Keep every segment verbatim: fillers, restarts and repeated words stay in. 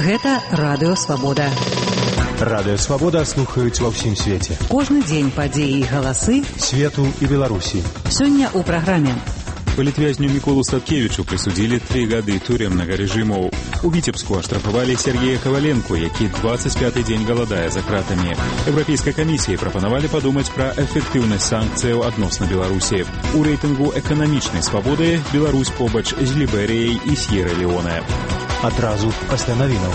Гэта Радыё Свабода. Радыё Свабода слухаюць ва ўсім свеце. Кожны дзень падзеі і галасы свету і Беларусі. Сёння ў праграме. Палітвязню Міколу Статкевічу прысудзілі тры гады турэмнага рэжыму. У Віцебску аштрафавалі Сергея Каваленко, які дваццаць пяты дзень галадае за кратамі. Еўрапейскай камісіі прапанавалі падумаць пра эфектыўнасць санкцыяў адносна Беларусі. У рэйтынгу эканамічнай свабоды Беларусь побач з Ліберыяй і С'ера-Леоне. Адразу пасля навінаў.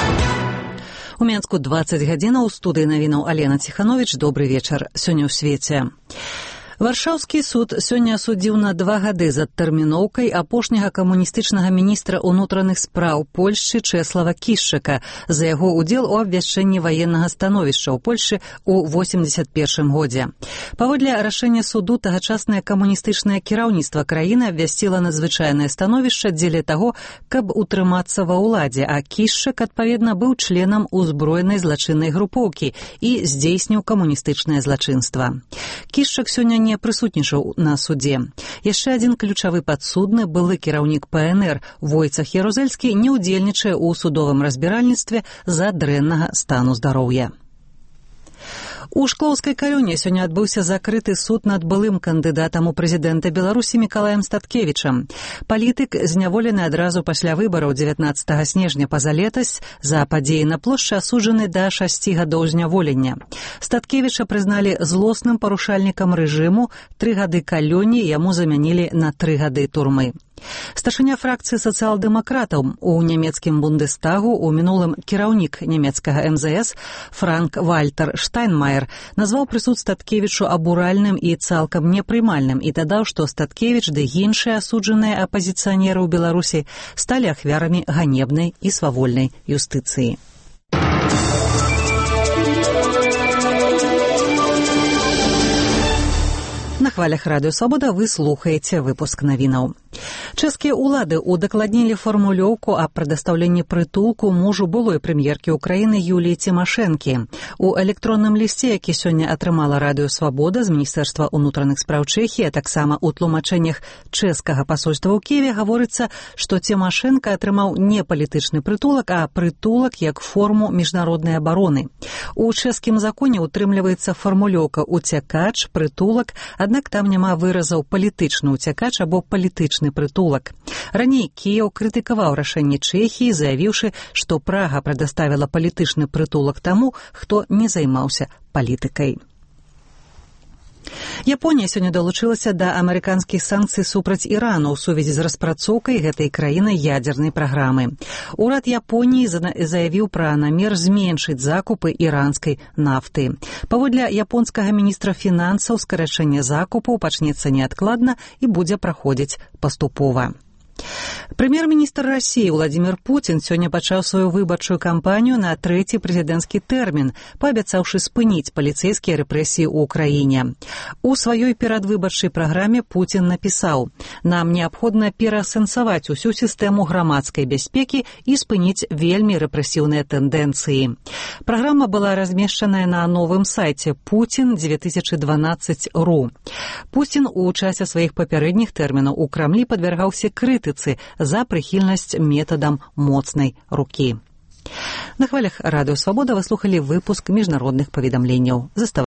У Менску дваццаць гадзінаў, у студыі навінаў Алена Ціхановіч. Добры вечар. Сёння ў свеце. Варшаўскі суд сёння асудзіў на два гады з адтэрміноўкай апошняга камуністычнага міністра ўнутраных спраў Польшчы Чэслава Кішчака за яго ўдзел у абвяшчэнні ваеннага становішча ў Польшчы ў восемьдесят першым годзе. Паводле рашэння суду тагачаснае камуністычнае кіраўніцтва краіны абвясціла надзвычайнае становішча дзеля таго, каб утрымацца ва ўладзе, а Кішчак, адпаведна, быў членам узброенай злачыннай групоўкі і здзейсніў камуністычнае злачынства. Кішчак сёння не прысутнічаў на судзе. Яшчэ адзін ключавы падсудны, былы кіраўнік Пэ Эн Эр Войцах Ярузельскі, не ўдзельнічае ў судовым разбіральніцтве з-за дрэннага стану здароўя. У Шклоўскай калоне сёння адбыўся закрыты суд над былым кандыдатам у прэзідэнта Беларусі Мікалаем Статкевічам. Палітык зняволены адразу пасля выбараў дзевятнаццатага снежня пазалетась, за падзеі на плошчы асуджаны да шасці гадоў зняволення. Статкевіча прызналі злосным парушальнікам рэжыму, тры гады калоні яму замянілі на тры гады турмы. Старшыня фракцыі сацыял-дэмакратаў у нямецкім Бундестагу, у мінулым кіраўнік нямецкага Эм Зэ Эс Франк-Вальтер Штайнмаер назваў прысуд Статкевічу абуральным і цалкам непрымальным і дадаў, што Статкевіч ды іншыя асуджаныя апазіцыянеры ў Беларусі сталі ахвярамі ганебнай і свавольнай юстыцыі. На хвалях Радыё Свабода вы слухаеце выпуск навінаў. Чэшскія ўлады удакладнілі фармулёўку аб прадастаўленні прытулку мужу былой прэм'еркі ўкраіны Юліі Цімашэнкі. У электронным лісце, які сёння атрымала Радыё Свабода з Міністэрства ўнутраных спраў Чэхіі, а таксама ў тлумачэннях чэшскага пасольства ў Кіеве гаворыцца, што Цімашэнка атрымаў не палітычны прытулак, а прытулак як форму міжнароднай абароны. У чэшскім законе утрымліваецца фармулёўка «уцякач», «прытулак», аднак там няма выразаў «палітычны уцякач» або «палітычны прытулак». Раней Кіеў крытыкаваў рашэнне Чэхіі, заявіўшы, што Прага прадаставіла палітычны прытулак таму, хто не займаўся палітыкай. Японія сёння далучылася да амерыканскіх санкцый супраць Ірану ў сувязі з распрацоўкай гэтай краіны ядзернай праграмы. Урад Японіі заявіў пра намер зменшыць закупы іранскай нафты. Паводле японскага міністра фінансаў, скарачэнне закупаў пачнецца неадкладна і будзе праходзіць паступова. Прэм'ер-міністр Расіі Владзімір Пуцін сёння пачаў сваю выбарчую кампанію на трэці прэзідэнцкі тэрмін, паабяцаўшы спыніць паліцэйскія рэпрэсіі ў краіне. У сваёй перадвыбарчай праграме Пуцін напісаў: «Нам неабходна пераасэнсаваць усю сістэму грамадскай бяспекі і спыніць вельмі рэпрэсіўныя тэндэнцыі». Праграма была размешчаная на новым сайце Пуцін две тысячи дванадцать точка ру. Пуцін у часе сваіх папярэдніх тэрмінаў у Крамлі падвяргаўся крытыцы за прыхільнасць метадам моцнай рукі. На хвалях Радыё Свабода вы слухалі выпуск міжнародных паведамленняў.